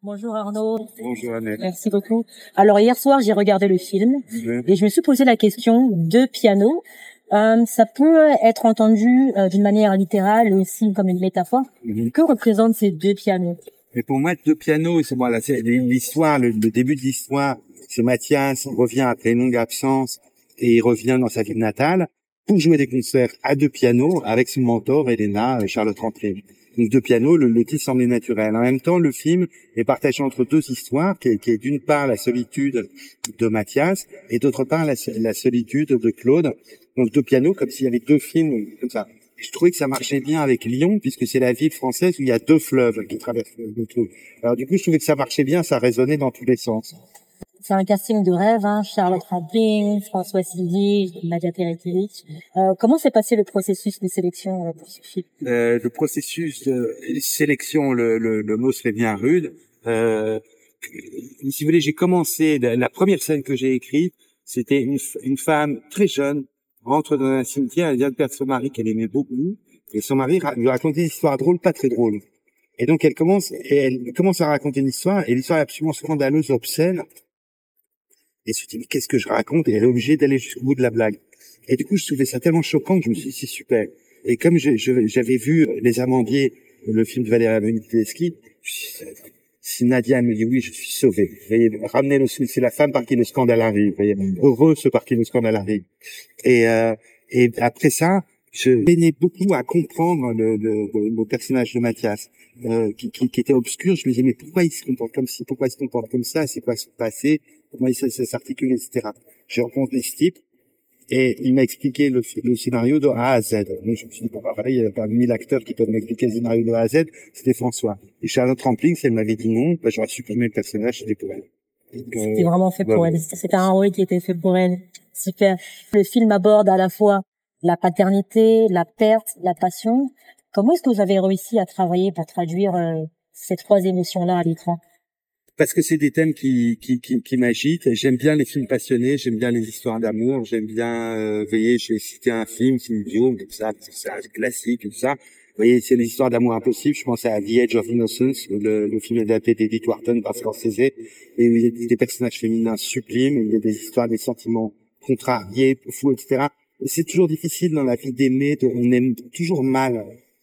Bonjour Arnaud, Bonjour Annette. merci beaucoup. Alors hier soir j'ai regardé le film Oui. et je me suis posé la question deux pianos. Ça peut être entendu d'une manière littérale et aussi comme une métaphore. Mhm. Que représentent ces deux pianos? Mais pour moi, deux pianos, c'est voilà, c'est l'histoire, le début de l'histoire. C'est Mathias, il revient après une longue absence et il revient dans sa ville natale pour jouer des concerts à deux pianos avec son mentor Elena, Charlotte Rampling. Donc deux pianos, le titre semblait naturel. En même temps, le film est partagé entre deux histoires, qui est d'une part la solitude de Mathias et d'autre part la solitude de Claude. Donc deux pianos, comme s'il y avait deux films comme ça. Je trouvais que ça marchait bien avec Lyon, puisque c'est la ville française où il y a deux fleuves qui traversent le truc. Alors du coup, je trouvais que ça marchait bien, ça résonnait dans tous les sens. C'est un casting de rêve, hein. Charlotte Rampling, François Civil, Nadia Perekiewicz. Comment s'est passé le processus de sélection pour ce film? Le processus de sélection, le mot serait bien rude. Si vous voulez, j'ai commencé, la première scène que j'ai écrite, c'était une femme très jeune, rentre dans un cimetière, elle vient de perdre son mari qu'elle aimait beaucoup, et son mari lui racontait une histoire drôle, pas très drôle. Et donc elle commence à raconter une histoire, et l'histoire est absolument scandaleuse, obscène. Et elle se dit, mais qu'est-ce que je raconte? Et elle est obligée d'aller jusqu'au bout de la blague. Et du coup, je trouvais ça tellement choquant que je me suis dit, c'est super. Et comme j'avais vu Les Amandiers, le film de Valérie Tedeschi, si Nadia me dit oui, je suis sauvé. Vous voyez, c'est la femme par qui le scandale arrive. Vous voyez, heureux ceux par qui le scandale arrive. Et après ça, je peinais beaucoup à comprendre le personnage de Mathias, qui était obscur. Je me disais, mais pourquoi il se comporte comme ci? Pourquoi il se comporte comme ça? C'est quoi son passé? Comment ça s'articule, etc. J'ai rencontré ce type et il m'a expliqué le scénario de A à Z. Donc, je me suis dit, bon, bah, voilà, il y a pas 1000 acteurs qui peuvent m'expliquer le scénario de A à Z. C'était François. Et Charlotte Rampling, si elle m'avait dit non, bah, j'aurais supprimé le personnage, c'était pour elle. C'était vraiment fait pour elle. C'était un rôle qui était fait pour elle. Super. Le film aborde à la fois la paternité, la perte, la passion. Comment est-ce que vous avez réussi à travailler pour traduire ces trois émotions-là à l'écran? Parce que c'est des thèmes qui m'agitent. J'aime bien les films passionnés, j'aime bien les histoires d'amour, j'aime bien, vous voyez, je vais citer un film, c'est idiot, comme ça, c'est un classique, tout ça. Vous voyez, c'est les histoires d'amour impossibles. Je pense à The Edge of Innocence, le film adapté d'Edith Wharton par Scorsese, et où il y a des personnages féminins sublimes, il y a des histoires, des sentiments contrariés, fous, etc. Et c'est toujours difficile dans la vie d'aimer, on aime toujours mal.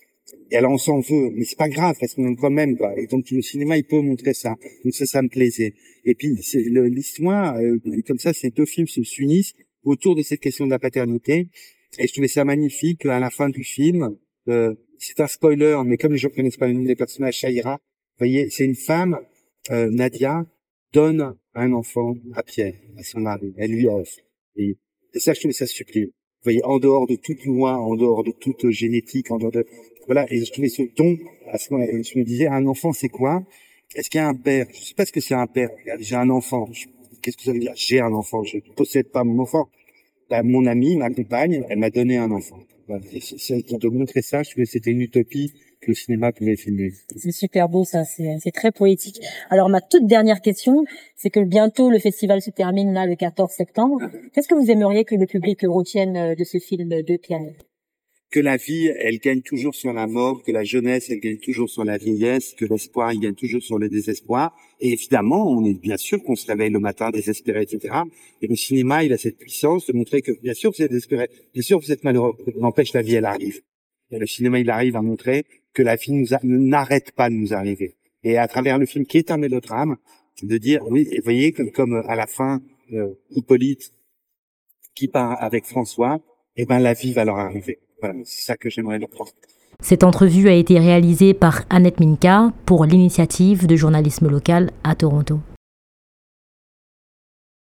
Et alors on s'en veut, mais c'est pas grave parce qu'on aime quand même, quoi. Et donc le cinéma il peut montrer ça. Donc ça me plaisait. Et puis c'est l'histoire comme ça, ces deux films s'unissent autour de cette question de la paternité. Et je trouvais ça magnifique à la fin du film. C'est un spoiler, mais comme les gens connaissent pas le nom des personnages, Shaira, vous voyez, c'est une femme, Nadia, donne un enfant à Pierre, à son mari. Elle lui offre. Et ça, je trouvais ça sublime. Vous voyez, en dehors de toute loi, en dehors de toute génétique, en dehors de voilà, et je trouvais ce don, à ce moment, je me disais, un enfant, c'est quoi? Est-ce qu'il y a un père? Je sais pas ce que c'est un père. J'ai un enfant. Qu'est-ce que ça veut dire? J'ai un enfant. Je ne possède pas mon enfant. Là, mon amie, ma compagne, elle m'a donné un enfant. Voilà. Et de montrer ça, je trouvais que c'était une utopie que le cinéma pouvait filmer. C'est super beau, ça. C'est très poétique. Alors, ma toute dernière question, c'est que bientôt le festival se termine, là, le 14 septembre. Qu'est-ce que vous aimeriez que le public retienne de ce film de piano? Que la vie, elle gagne toujours sur la mort, que la jeunesse, elle gagne toujours sur la vieillesse, que l'espoir, il gagne toujours sur le désespoir. Et évidemment, on est bien sûr qu'on se réveille le matin désespéré, etc. Et le cinéma, il a cette puissance de montrer que, bien sûr, vous êtes désespéré, bien sûr, vous êtes malheureux. N'empêche, la vie, elle arrive. Et le cinéma, il arrive à montrer que la vie n'arrête pas de nous arriver. Et à travers le film, qui est un mélodrame, de dire, oui, et vous voyez, comme à la fin, Hippolyte, qui part avec François, eh ben, la vie va leur arriver. Voilà, c'est ça que j'aimerais leur prendre. Cette entrevue a été réalisée par Annette Minka pour l'initiative de journalisme local à Toronto.